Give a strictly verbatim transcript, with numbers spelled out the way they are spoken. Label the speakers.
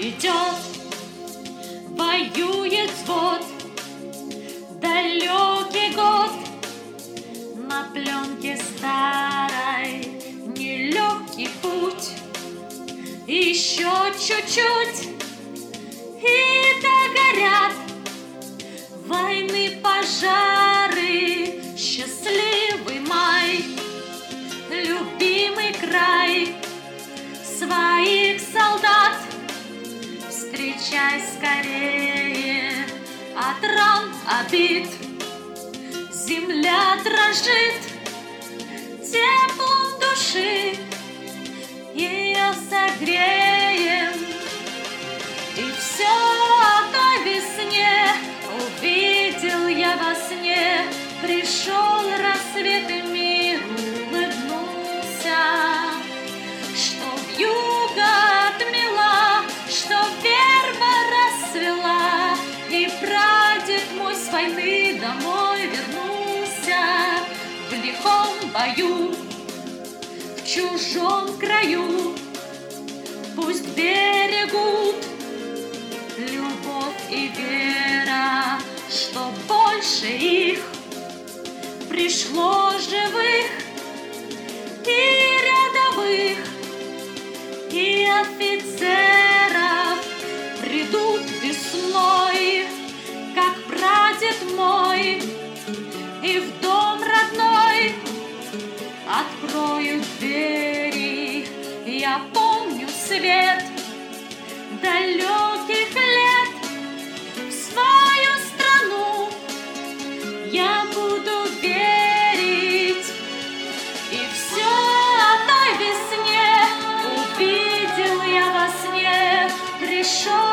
Speaker 1: идет, воюет взвод, далекий год на пленке старой, нелегкий путь, еще чуть-чуть и догорят войны, пожары, счастливый май, любимый край своих солдат. Встречай скорее от ран, обид, земля дрожит теплом души, ее согреем. И все о той весне увидел я во сне. Пришел рассвет и мир улыбнулся, что вьюга отмела, что верба расцвела, и прадед мой с войны домой вернулся. В лихом бою, в чужом краю, пусть берегут любовь и вера, что больше их пришло живых и рядовых, и офицеров. Придут весной, как прадед мой, и в дом родной откроют двери. Я помню свет далеких лет, в свою страну я буду верить. И все о той весне увидел я во сне. Пришел